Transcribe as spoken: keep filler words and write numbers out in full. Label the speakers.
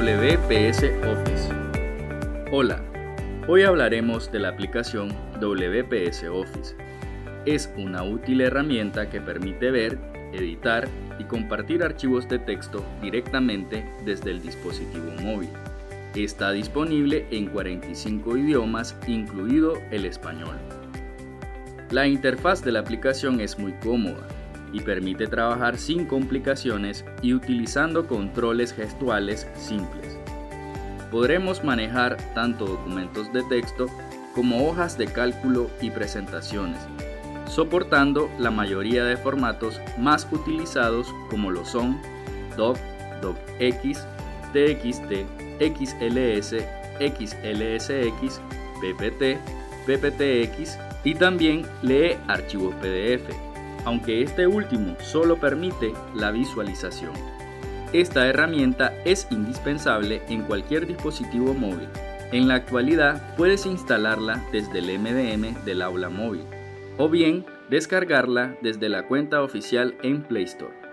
Speaker 1: W P S Office. Hola, hoy hablaremos de la aplicación W P S Office. Es una útil herramienta que permite ver, editar y compartir archivos de texto directamente desde el dispositivo móvil. Está disponible en cuarenta y cinco idiomas, incluido el español. La interfaz de la aplicación es muy cómoda y permite trabajar sin complicaciones y utilizando controles gestuales simples. Podremos manejar tanto documentos de texto como hojas de cálculo y presentaciones, soportando la mayoría de formatos más utilizados como lo son doc, docx, txt, X L S, X L S X, P P T, P P T X y también lee archivos P D F, aunque este último solo permite la visualización. Esta herramienta es indispensable en cualquier dispositivo móvil. En la actualidad puedes instalarla desde el M D M del aula móvil o bien descargarla desde la cuenta oficial en Play Store.